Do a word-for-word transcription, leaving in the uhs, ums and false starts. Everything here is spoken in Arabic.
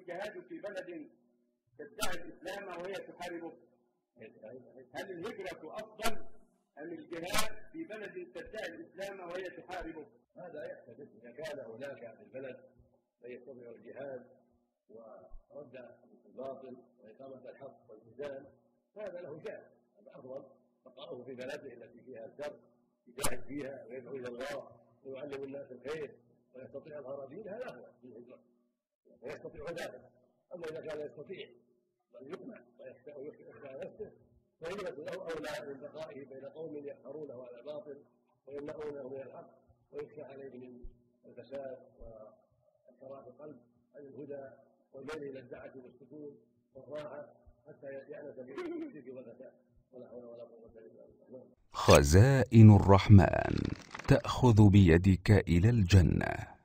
الجهاد في بلد تدعي الإسلام وهي تحاربه؟ هل الهجرة أفضل أم الجهاد في بلد تدعي الإسلام وهي تحاربه؟ هذا يختلف. إذا كان هناك في البلد من يستطيع الجهاد ورد الباطل وإقامة الحق والميزان فهذا له شأن، هذا أفضل. بقاؤه في بلده التي فيها الشر يجاهد فيها ويدعو إلى الله ويعلم الناس الخير ويستطيع إظهار دينه، هذا أفضل في الهجرة ويستطيع ذلك. أما إذا كان يستطيع بل يقنع ويخشى نفسه فهجرة له أولى من بقائه بين قوم يسخرونه على الباطل ويمنعونه من الحق ويخشى عليه من الفساد وانحراف القلب عن الهدى والميل إلى الدعة والسكون والراحة حتى يأنس بالشرك والفساد. ولا حول ولا قوة إلا بالله. خزائن الرحمن تأخذ بيدك إلى الجنة.